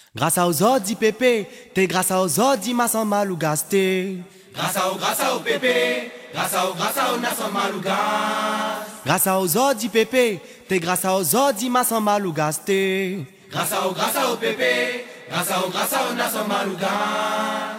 Grâce aux ordi pépé, t'es grâce aux ordi ma sans mal ou gasté. Grâce au pépé, grâce au na sans mal ou gas. Grâce aux ordi pépé, t'es grâce aux ordi ma sans mal ou gasté. Grâce au pépé, grâce au na sans mal ou gas.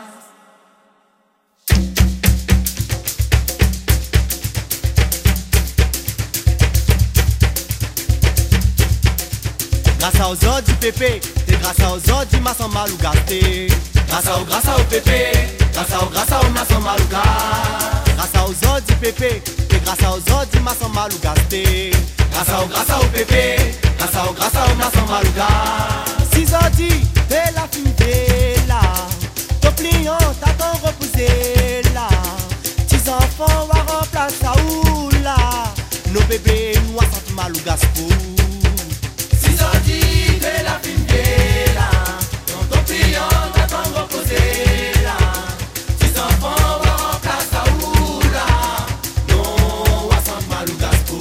Grâce aux ordi pépé, t'es grâce aux ordi ma sans mal ou gasté. Grâce au pépé, grâce au na sans mal ou gas. Grâce aux ordi pépé, t'es grâce aux ordi ma sans mal ou gasté. Grâce au pépé, grâce au na sans mal ou gas. Six ordi, t'es la fumée là. Ton pliant, t'attends reposer là. Tes enfants va remplacer à où là. Nos bébés, nous à sant mal ou gaspo. Ordi de la fine là, dans ton client t'attend reposer là. Tes enfants vont en place à où là, non, à Sant Malou Gaspo.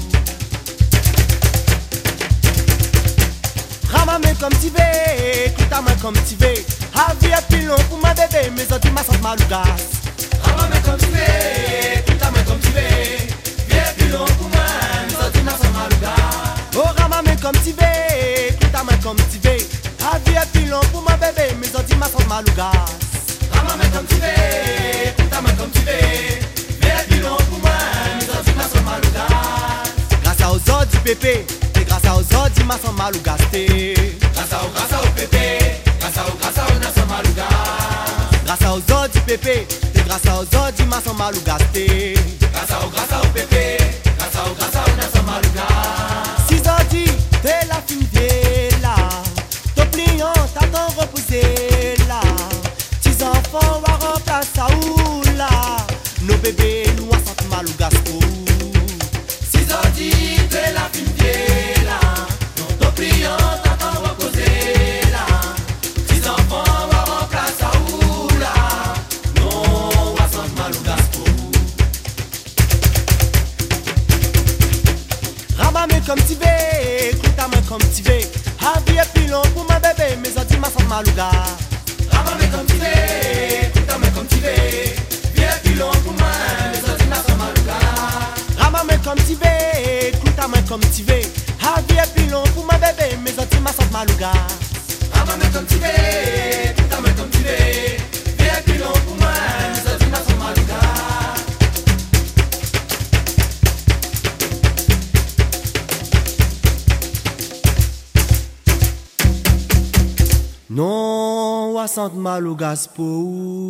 Ramame comme tu veux, écoute à moi comme tu veux. Avis et pilon pour ma bébé, mes ordi ma sant mal ou gas. Ramame comme tu veux, écoute à moi comme tu veux. Viens pilon pour moi, mes ordi ma Sant Malou gas. Oh ramame comme tu veux, écoute à moi comme tu veux. Avis et pilon pour ma bébé, mes ordi ma sant mal ou gas. Ramame comme tu veux, écoute à moi comme tu veux. Viens pilon pour moi, mes ordi ma Sant Malou gas. Grâce aux ordi pépé, t'es grâce aux ordi ma sant mal ou gasté. Grâce au pépé, grâce au na Sant Malou gas. Grâce aux ordi pépé, t'es grâce aux ordi ma sant mal ou gasté. Grâce au pépé, grâce au na Sant Malou gas. Six ordi, t'es la fine là. Ton pliant, t'attends reposer là. Tes enfants va remplacer à où là. Nos bébés, nous à sant mal ou gaspo. Six ordi de la fine là, dans ton client t'attend reposer là. Tes enfants vont en place à où là, non, à Sant Malou Gaspo. Ramame comme tu veux, écoute à moi comme tu veux. Avis et pilon pour ma bébé, mes ordi ma sant mal ou gas. Ramame comme tu veux, écoute à moi comme tu veux. Viens pilon pour moi, mes ordi na Sant Malou gas. Ramame comme tu veux, écoute à moi comme tu veux. Avis et pilon pour ma bébé, mes ordi ma sant mal ou gas. Ramame comme tu veux, écoute à moi comme tu veux. Viens pilon pour moi, mes ordi na Sant Malou gas. Non, à sant mal ou gaspo.